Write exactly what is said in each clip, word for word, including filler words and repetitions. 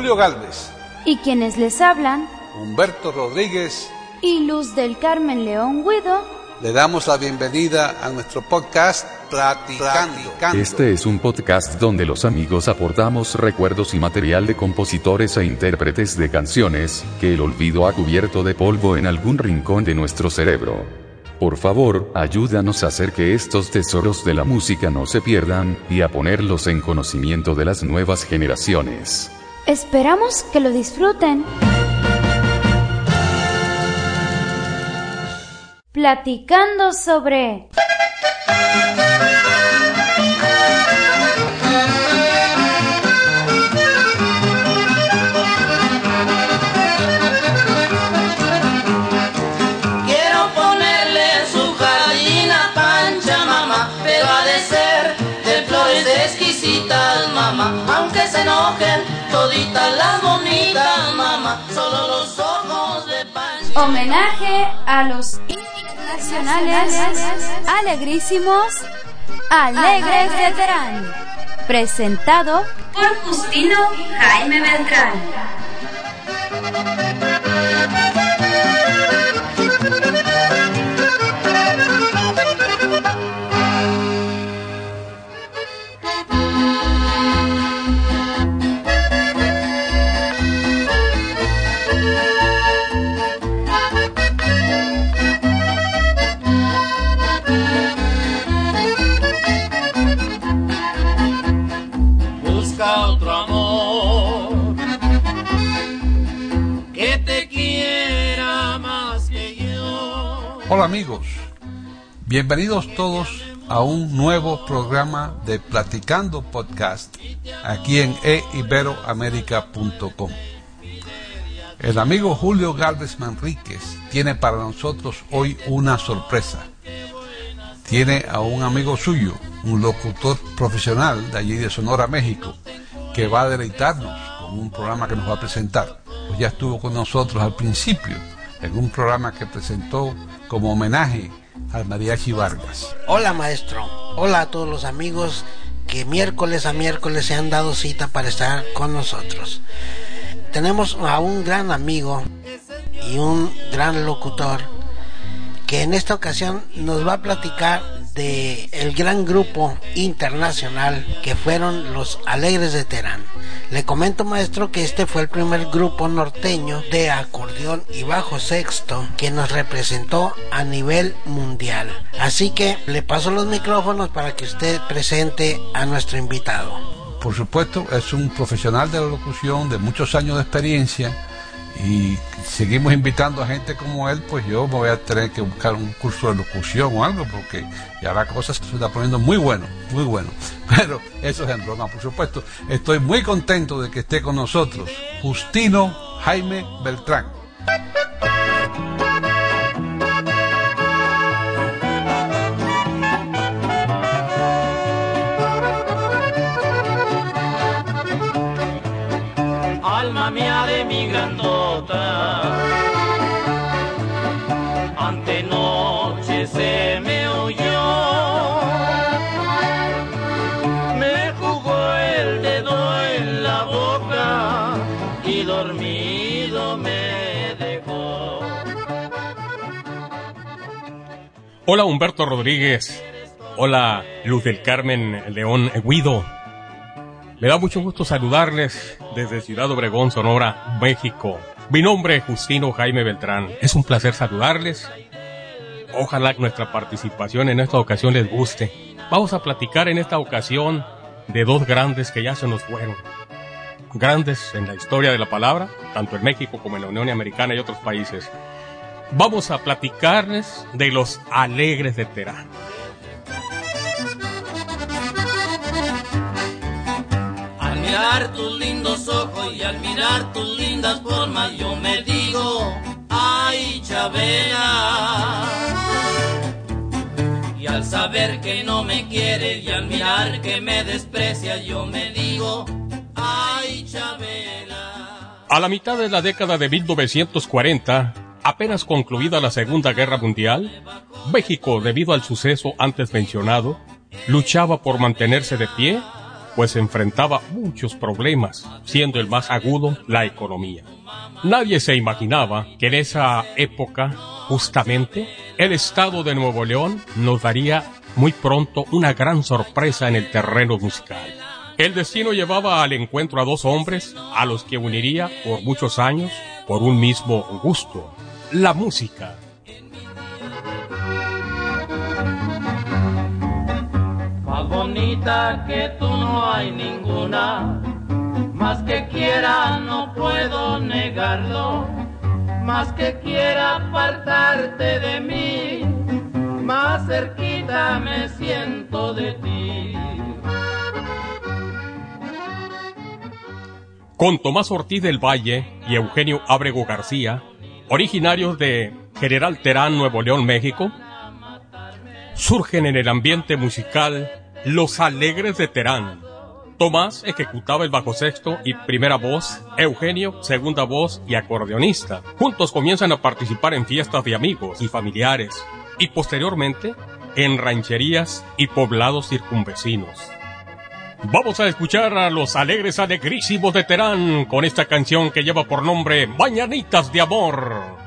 Julio Gálvez. Y quienes les hablan, Humberto Rodríguez y Luz del Carmen León Guido, le damos la bienvenida a nuestro podcast Platicando. Este es un podcast donde los amigos aportamos recuerdos y material de compositores e intérpretes de canciones que el olvido ha cubierto de polvo en algún rincón de nuestro cerebro. Por favor, ayúdanos a hacer que estos tesoros de la música no se pierdan y a ponerlos en conocimiento de las nuevas generaciones. Esperamos que lo disfruten. Platicando sobre quiero ponerle su jardín a Pancha, mamá, pero ha de ser de flores exquisitas, mamá, aunque se enojen toditas las bonitas, mamá, solo los ojos de Pancha. homenaje a los nacionales alegrísimos Alegres de Terán, presentado por Justino Jaime Beltrán. Otro amor que te quiera más que yo. Hola amigos, bienvenidos todos a un nuevo programa de Platicando Podcast aquí en e iberoamerica punto com. El amigo Julio Gálvez Manríquez tiene para nosotros hoy una sorpresa. Tiene a un amigo suyo, un locutor profesional de allí de Sonora, México, que va a deleitarnos con un programa que nos va a presentar. Pues ya estuvo con nosotros al principio en un programa que presentó como homenaje al Mariachi Vargas. Hola maestro, hola a todos los amigos que miércoles a miércoles se han dado cita para estar con nosotros. Tenemos a un gran amigo y un gran locutor que en esta ocasión nos va a platicar de el gran grupo internacional que fueron los Alegres de Terán. Le comento, maestro, que este fue el primer grupo norteño de acordeón y bajo sexto que nos representó a nivel mundial. Así que le paso los micrófonos para que usted presente a nuestro invitado. Por supuesto, es un profesional de la locución de muchos años de experiencia, y seguimos invitando a gente como él. Pues yo me voy a tener que buscar un curso de locución o algo, porque ya la cosa se está poniendo muy bueno, muy bueno. Pero eso es en broma, por supuesto. Estoy muy contento de que esté con nosotros Justino Jaime Beltrán. Alma mía de mi grandota, antenoche se me oyó, me jugó el dedo en la boca y dormido me dejó. Hola Humberto Rodríguez, hola Luz del Carmen León Guido. Me da mucho gusto saludarles desde Ciudad Obregón, Sonora, México. Mi nombre es Justino Jaime Beltrán. Es un placer saludarles. Ojalá que nuestra participación en esta ocasión les guste. Vamos a platicar en esta ocasión de dos grandes que ya se nos fueron. Grandes en la historia de la palabra, tanto en México como en la Unión Americana y otros países. Vamos a platicarles de los Alegres de Terán. Al mirar tus lindos ojos y al mirar tus lindas formas, yo me digo, ay Chabela. Y al saber que no me quieres y al mirar que me desprecias, yo me digo, ay Chabela. A la mitad de la década de mil novecientos cuarenta, apenas concluida la Segunda Guerra Mundial, México, debido al suceso antes mencionado, luchaba por mantenerse de pie pues enfrentaba muchos problemas, siendo el más agudo la economía. Nadie se imaginaba que en esa época, justamente, el estado de Nuevo León nos daría muy pronto una gran sorpresa en el terreno musical. El destino llevaba al encuentro a dos hombres a los que uniría por muchos años por un mismo gusto, la música. Más bonita que tú no hay ninguna, más que quiera no puedo negarlo, más que quiera apartarte de mí, más cerquita me siento de ti. Con Tomás Ortiz del Valle y Eugenio Ábrego García, originarios de General Terán, Nuevo León, México, surgen en el ambiente musical Los Alegres de Terán. Tomás ejecutaba el bajo sexto y primera voz, Eugenio segunda voz y acordeonista. Juntos comienzan a participar en fiestas de amigos y familiares y posteriormente en rancherías y poblados circunvecinos. Vamos a escuchar a Los Alegres Alegrísimos de Terán con esta canción que lleva por nombre Mañanitas de Amor.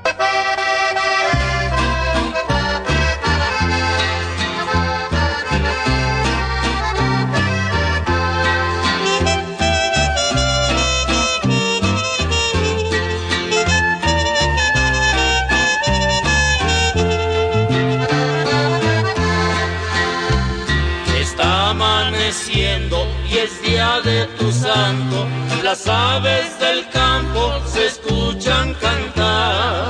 Y es día de tu santo, las aves del campo se escuchan cantar.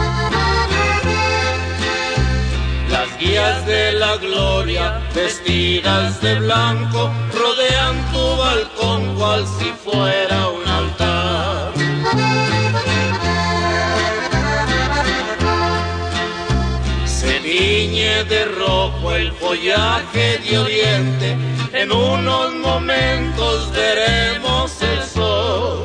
Las guías de la gloria, vestidas de blanco, rodean tu balcón cual si fuera un altar. Se tiñe de rojo el follaje de oriente, en unos momentos veremos el sol.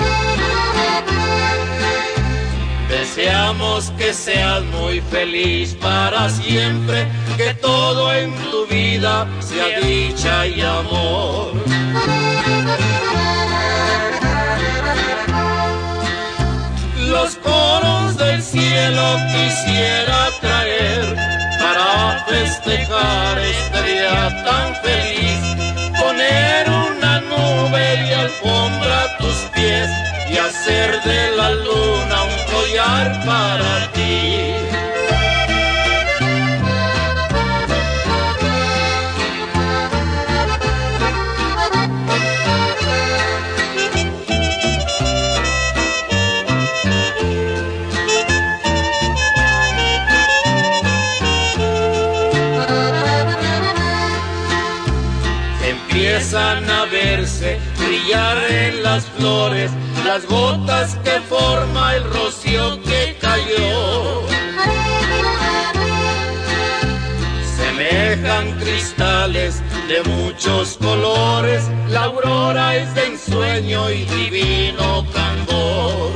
Deseamos que seas muy feliz para siempre, que todo en tu vida sea dicha y amor. Los coros del cielo quisiera traer para festejar este día tan feliz, poner una nube de alfombra a tus pies y hacer de la luna un collar para ti. Empiezan a verse brillar en las flores las gotas que forma el rocío que cayó. Semejan cristales de muchos colores, la aurora es de ensueño y divino candor.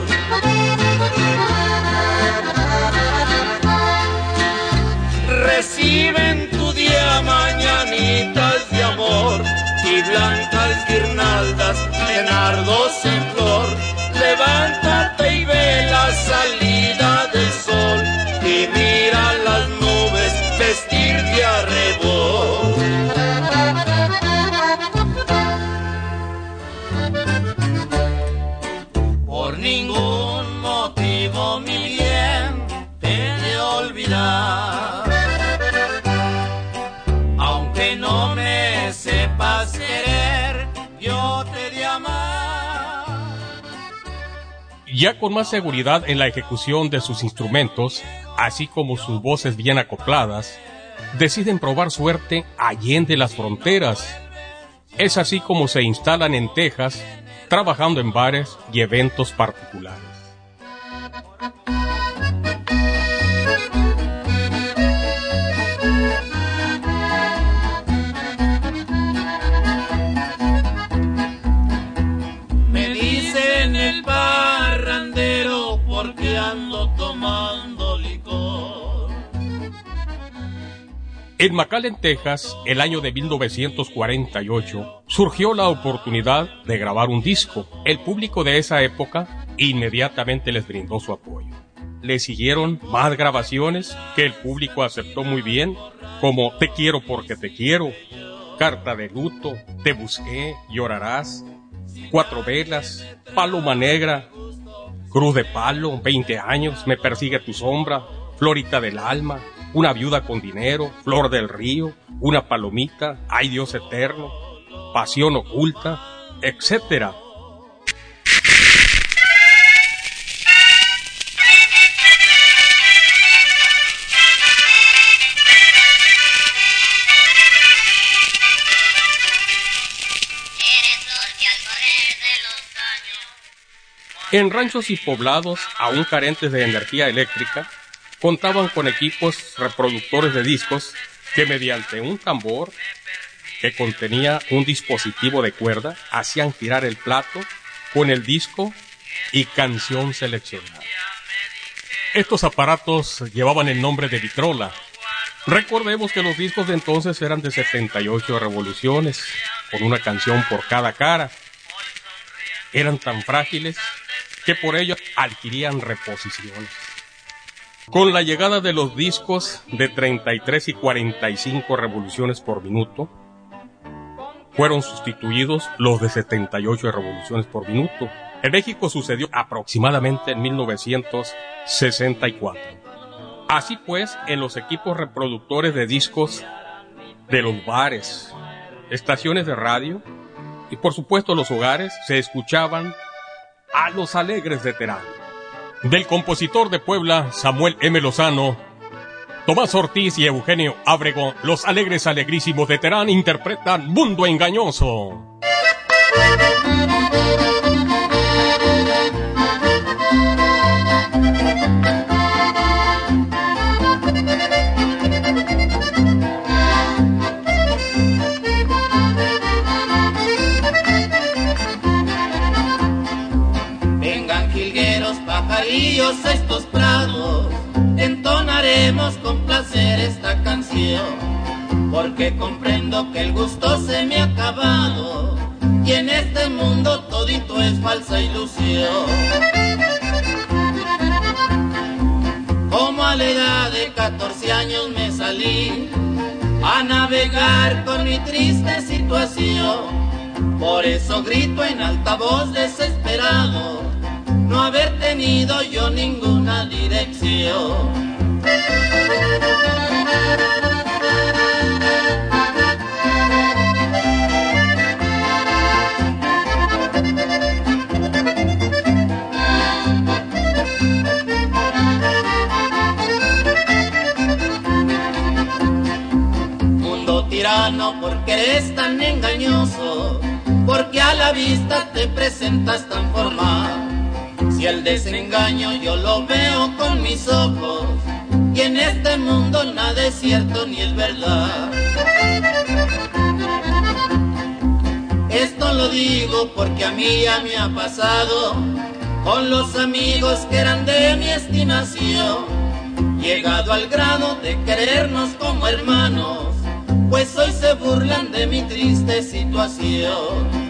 Reciben tu día mañanitas de amor y blancas guirnaldas de nardos en flor. Levántate y ve la salida del sol y mira las nubes vestir de arrebol. Por ningún motivo, mi bien, te he de olvidar. Aunque no me sepas querer, yo te he de amar. Ya con más seguridad en la ejecución de sus instrumentos, así como sus voces bien acopladas, deciden probar suerte allende las fronteras. Es así como se instalan en Texas, trabajando en bares y eventos particulares. Me dicen el parrandero porque ando tomando licor. En McAllen, Texas, el año de mil novecientos cuarenta y ocho, surgió la oportunidad de grabar un disco. El público de esa época inmediatamente les brindó su apoyo. Le siguieron más grabaciones que el público aceptó muy bien, como Te quiero porque te quiero, Carta de luto, Te busqué, Llorarás, Cuatro velas, Paloma negra, Cruz de palo, veinte años, Me persigue tu sombra, Florita del alma, Una viuda con dinero, Flor del río, Una palomita, Ay Dios eterno, Pasión oculta, etcétera. En ranchos y poblados, aún carentes de energía eléctrica, contaban con equipos reproductores de discos que mediante un tambor que contenía un dispositivo de cuerda hacían girar el plato con el disco y canción seleccionada. Estos aparatos llevaban el nombre de vitrola. Recordemos que los discos de entonces eran de setenta y ocho revoluciones, con una canción por cada cara. Eran tan frágiles que por ello adquirían reposiciones. Con la llegada de los discos de treinta y tres y cuarenta y cinco revoluciones por minuto, fueron sustituidos los de setenta y ocho revoluciones por minuto. En México sucedió aproximadamente en mil novecientos sesenta y cuatro. Así pues, en los equipos reproductores de discos de los bares, estaciones de radio y por supuesto los hogares se escuchaban a Los Alegres de Terán. Del compositor de Puebla, Samuel M. Lozano, Tomás Ortiz y Eugenio Ábrego, Los Alegres Alegrísimos de Terán interpretan Mundo Engañoso. Pajarillos a estos prados, entonaremos con placer esta canción, porque comprendo que el gusto se me ha acabado, y en este mundo todito es falsa ilusión. Como a la edad de catorce años me salí a navegar con mi triste situación, por eso grito en alta voz desesperado, no haber tenido yo ninguna dirección. Mundo tirano, porque eres tan engañoso, porque a la vista te presentas tan formal. Si el desengaño yo lo veo con mis ojos, y en este mundo nada es cierto ni es verdad. Esto lo digo porque a mí ya me ha pasado con los amigos que eran de mi estimación, llegado al grado de querernos como hermanos, pues hoy se burlan de mi triste situación.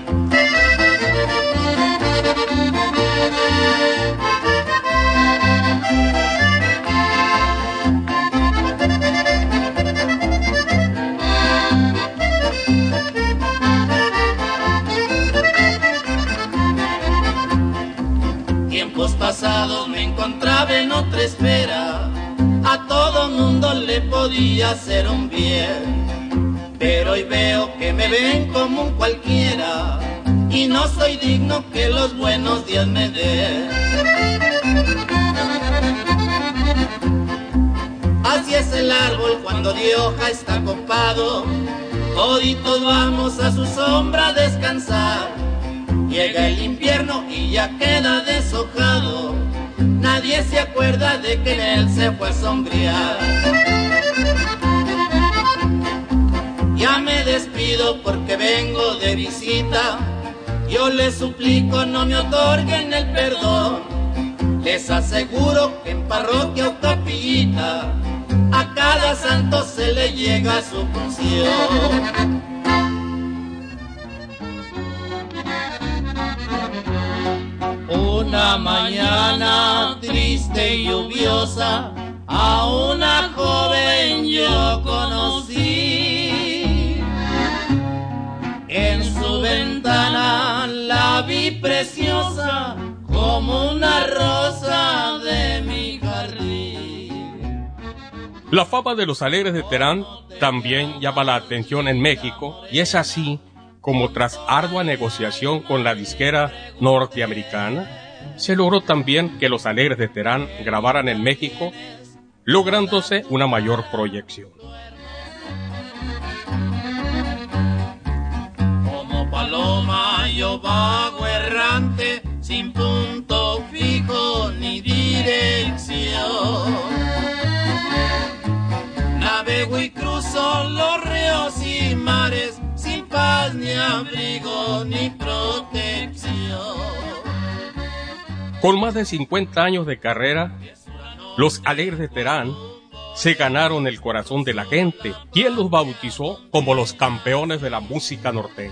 Tiempos pasados me encontraba en otra esfera, a todo mundo le podía hacer un bien, pero hoy veo que me ven como un cualquiera, y no soy digno que los buenos días me den. Así es el árbol cuando de hoja está copado, toditos vamos a su sombra a descansar. Llega el invierno y ya queda deshojado, nadie se acuerda de que en él se fue a sombrear. Ya me despido porque vengo de visita, yo les suplico no me otorguen el perdón. Les aseguro que en parroquia o capillita a cada santo se le llega su función. Una mañana triste y lluviosa a una joven yo conocí. En su ventana la vi preciosa como una rosa de mi jardín. La fama de los Alegres de Terán también llama la atención en México, y es así como tras ardua negociación con la disquera norteamericana, se logró también que los Alegres de Terán grabaran en México, lográndose una mayor proyección. Como paloma yo vago errante, sin punto fijo ni dirección. Navego y cruzo los ríos y mares, sin paz ni abrigo ni protección. Con más de cincuenta años de carrera, los Alegres de Terán se ganaron el corazón de la gente, quien los bautizó como los campeones de la música norteña.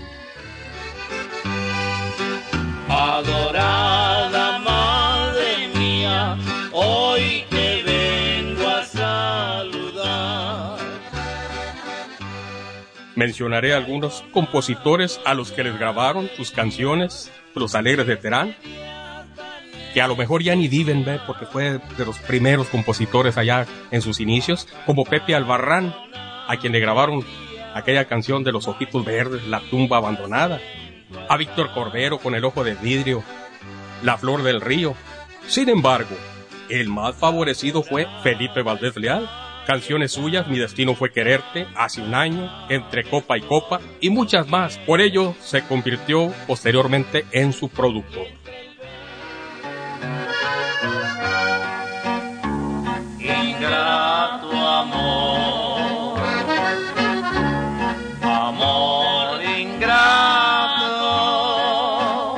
Adorada madre mía, hoy te vengo a saludar. Mencionaré algunos compositores a los que les grabaron sus canciones, los Alegres de Terán, que a lo mejor ya ni viven, ¿ve? Porque fue de los primeros compositores allá en sus inicios, como Pepe Albarrán, a quien le grabaron aquella canción de Los Ojitos Verdes, La Tumba Abandonada, a Víctor Cordero con El Ojo de Vidrio, La Flor del Río. Sin embargo, el más favorecido fue Felipe Valdés Leal. Canciones suyas, Mi Destino Fue Quererte, Hace un Año, Entre Copa y Copa y muchas más. Por ello se convirtió posteriormente en su productor. Ingrato amor, amor ingrato,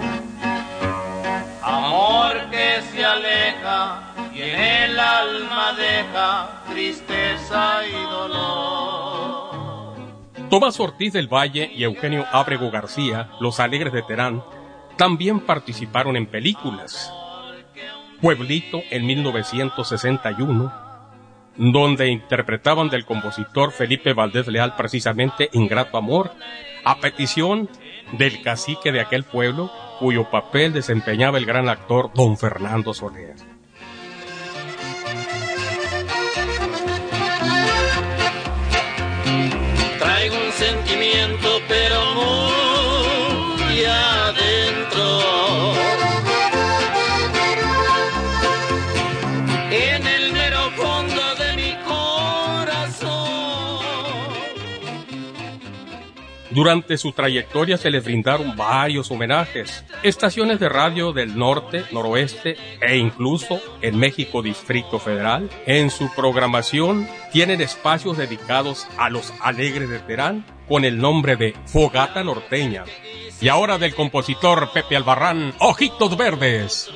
amor que se aleja y en el alma deja tristeza y dolor. Tomás Ortiz del Valle y Eugenio Ábrego García, los Alegres de Terán, también participaron en películas. Pueblito en mil novecientos sesenta y uno, donde interpretaban del compositor Felipe Valdés Leal precisamente Ingrato Amor, a petición del cacique de aquel pueblo, cuyo papel desempeñaba el gran actor don Fernando Soler. Traigo un sentimiento pero muy adentro, en el mero fondo de mi corazón. Durante su trayectoria se les brindaron varios homenajes, estaciones de radio del norte, noroeste e incluso en México Distrito Federal. En su programación tienen espacios dedicados a los Alegres de Terán con el nombre de Fogata Norteña. Y ahora del compositor Pepe Albarrán, Ojitos Verdes.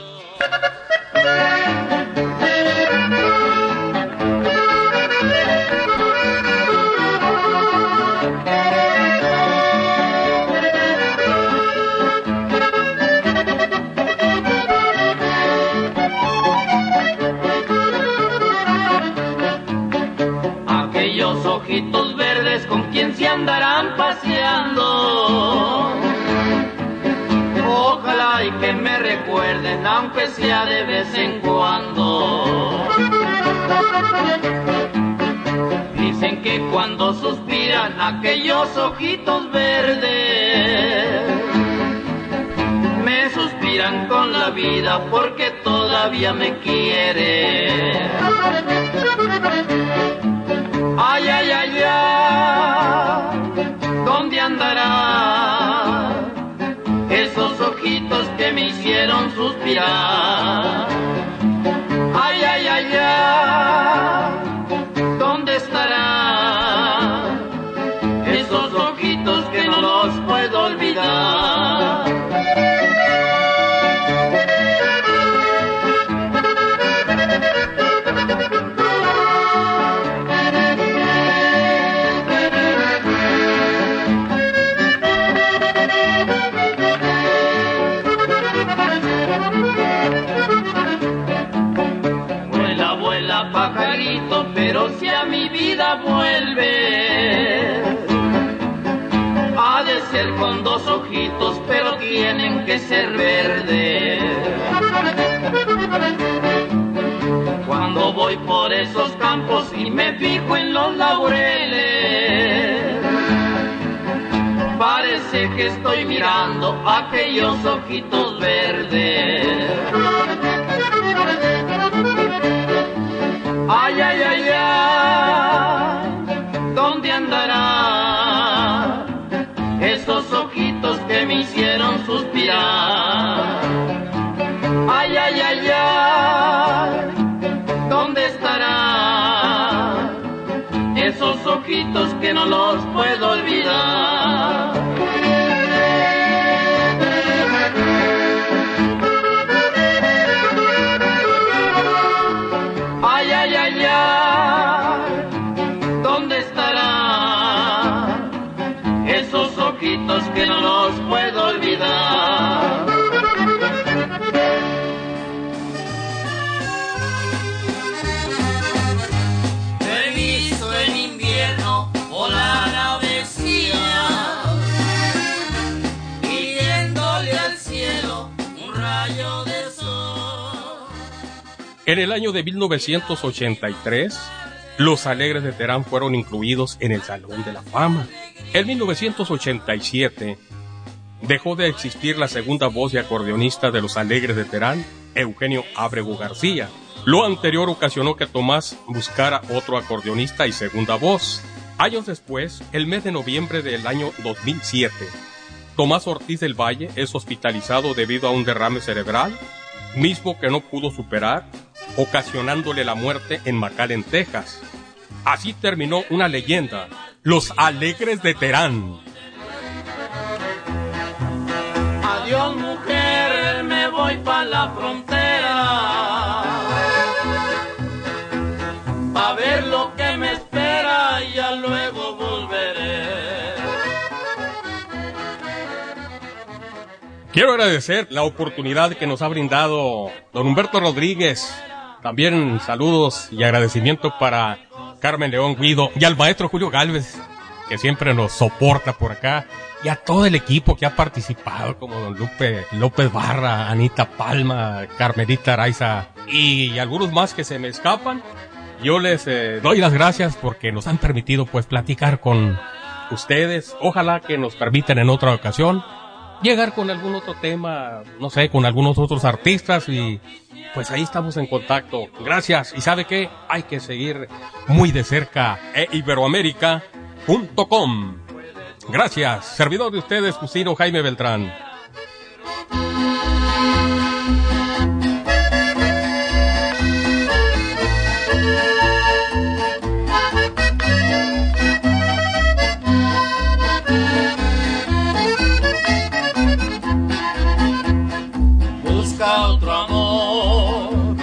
Aquellos ojitos verdes con quien se andarán paseando, ojalá y que me recuerden aunque sea de vez en cuando. Dicen que cuando suspiran aquellos ojitos verdes, me suspiran con la vida porque todavía me quiere. Ay, ay, ay, ay, ¿dónde andarán esos ojitos que me hicieron suspirar? Ay, ay, ay, ay, ¿dónde estarán esos ojitos que no los puedo olvidar? Pero si a mi vida vuelve, ha de ser con dos ojitos, pero tienen que ser verdes. Cuando voy por esos campos y me fijo en los laureles, parece que estoy mirando aquellos ojitos verdes. Ay, ay, ay, ay, ¿dónde andarán esos ojitos que me hicieron suspirar? Ay, ay, ay, ay, ¿dónde estarán esos ojitos que no los puedo olvidar? Ay, ay, ay, ay, ¿dónde estarán esos ojitos que no los puedo olvidar? He visto en invierno volar avecillas, pidiéndole al cielo un rayo de sol. En el año de mil novecientos ochenta y tres, los Alegres de Terán fueron incluidos en el Salón de la Fama. En mil novecientos ochenta y siete, dejó de existir la segunda voz y acordeonista de los Alegres de Terán, Eugenio Ábrego García. Lo anterior ocasionó que Tomás buscara otro acordeonista y segunda voz. Años después, el mes de noviembre del año dos mil siete, Tomás Ortiz del Valle es hospitalizado debido a un derrame cerebral, mismo que no pudo superar, ocasionándole la muerte en McAllen, Texas. Así terminó una leyenda, los Alegres de Terán. Adiós, mujer, me voy pa' la frontera, pa' ver lo que me espera y ya luego volveré. Quiero agradecer la oportunidad que nos ha brindado don Humberto Rodríguez. También saludos y agradecimiento para Carmen León Guido y al maestro Julio Gálvez, que siempre nos soporta por acá, y a todo el equipo que ha participado, como don Lupe López Barra, Anita Palma, Carmelita Araiza y algunos más que se me escapan. Yo les eh, doy las gracias porque nos han permitido pues platicar con ustedes. Ojalá que nos permitan en otra ocasión llegar con algún otro tema, no sé, con algunos otros artistas, y pues ahí estamos en contacto. Gracias. Y ¿sabe qué? Hay que seguir muy de cerca e iberoamérica punto com. Gracias. Servidor de ustedes, Justino Jaime Beltrán. Busca otro amor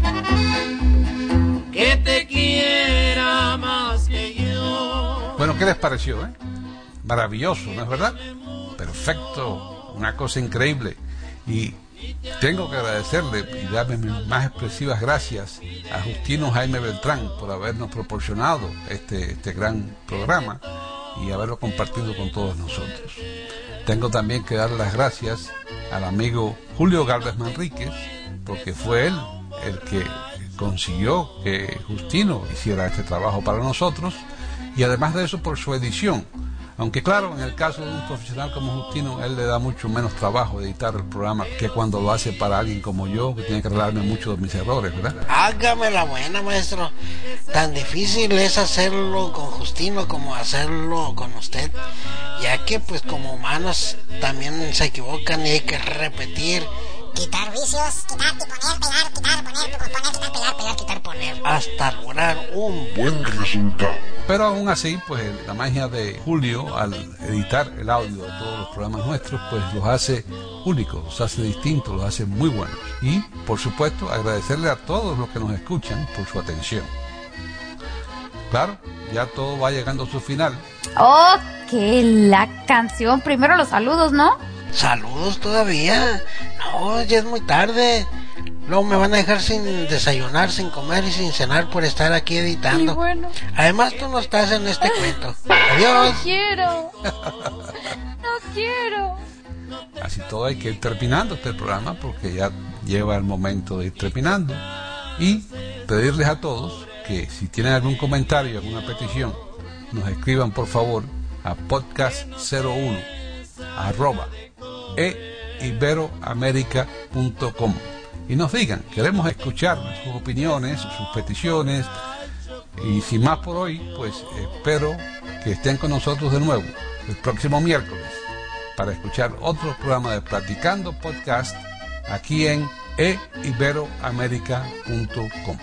que te quiera más que yo. Bueno, ¿qué les pareció, eh? Maravilloso, ¿no es verdad? Perfecto, una cosa increíble. Y tengo que agradecerle y darme mis más expresivas gracias a Justino Jaime Beltrán por habernos proporcionado este, este gran programa y haberlo compartido con todos nosotros. Tengo también que dar las gracias al amigo Julio Gálvez Manríquez, porque fue él el que consiguió que Justino hiciera este trabajo para nosotros, y además de eso por su edición. Aunque claro, en el caso de un profesional como Justino, él le da mucho menos trabajo editar el programa que cuando lo hace para alguien como yo, que tiene que arreglarme muchos de mis errores, ¿verdad? Hágame la buena, maestro. Tan difícil es hacerlo con Justino como hacerlo con usted, ya que pues como humanos también se equivocan y hay que repetir, quitar vicios, quitar, poner, pegar, quitar, poner, poner, quitar, pegar, pegar, quitar, poner, hasta lograr un buen resultado. Pero aún así, pues la magia de Julio al editar el audio de todos los programas nuestros, pues los hace únicos, los hace distintos, los hace muy buenos. Y, por supuesto, agradecerle a todos los que nos escuchan por su atención. Claro, ya todo va llegando a su final. Oh, que la canción. Primero los saludos, ¿no? Saludos todavía. No, ya es muy tarde. Luego me van a dejar sin desayunar, sin comer y sin cenar por estar aquí editando. Y bueno. Además tú no estás en este cuento. Adiós. No quiero. No quiero. Así todo hay que ir terminando este programa porque ya lleva el momento de ir terminando. Y pedirles a todos que si tienen algún comentario, alguna petición, nos escriban por favor a podcast cero uno arroba e iberoamerica punto com y nos digan, queremos escuchar sus opiniones, sus peticiones. Y sin más por hoy, pues espero que estén con nosotros de nuevo el próximo miércoles para escuchar otro programa de Platicando Podcast aquí en e iberoamerica punto com.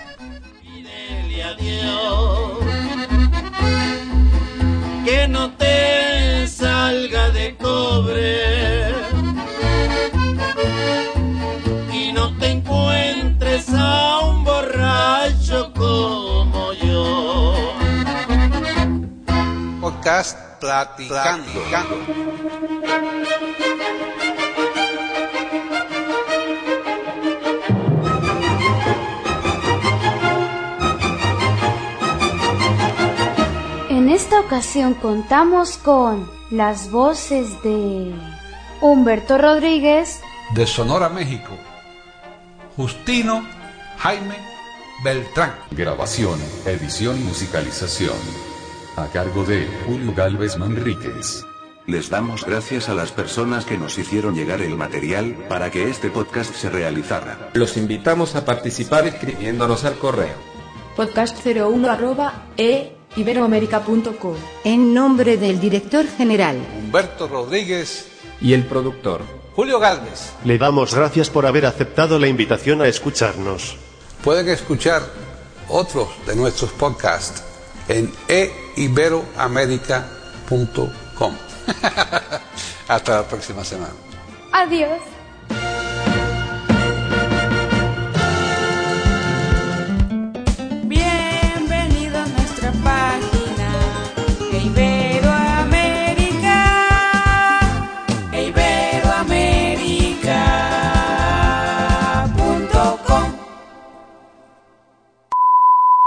Que no te salga de cobre y no te encuentres a un borracho como yo. Podcast Platicando. Platicando. En esta ocasión contamos con las voces de Humberto Rodríguez, de Sonora, México, Justino Jaime Beltrán. Grabación, edición y musicalización a cargo de Julio Galvez Manríquez. Les damos gracias a las personas que nos hicieron llegar el material para que este podcast se realizara. Los invitamos a participar escribiéndonos al correo podcast cero uno arroba e iberoamerica punto com. En nombre del director general Humberto Rodríguez y el productor Julio Galvez, le damos gracias por haber aceptado la invitación a escucharnos. Pueden escuchar otros de nuestros podcasts en e iberoamerica punto com. Hasta la próxima semana. Adiós.